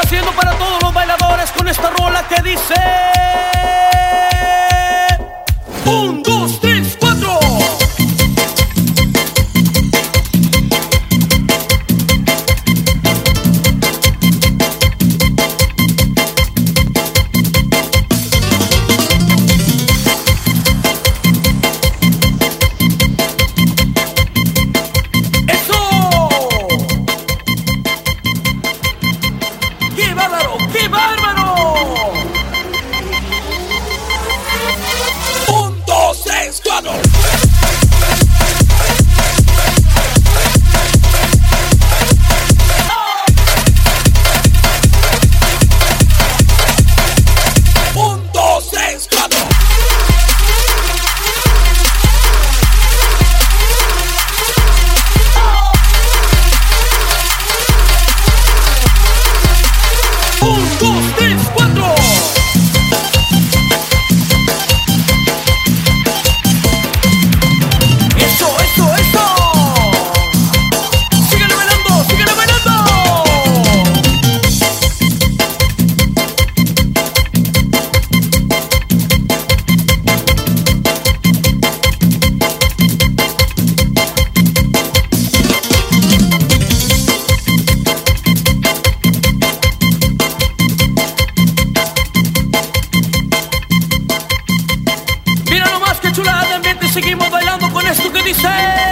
haciendo para todos los bailadores con esta rola que dice: 1, 2, 3, 4. ¡Qué bárbaro! 1, 2, 3, 4. 1, 2, 3, 4. Seguimos bailando con esto que dice: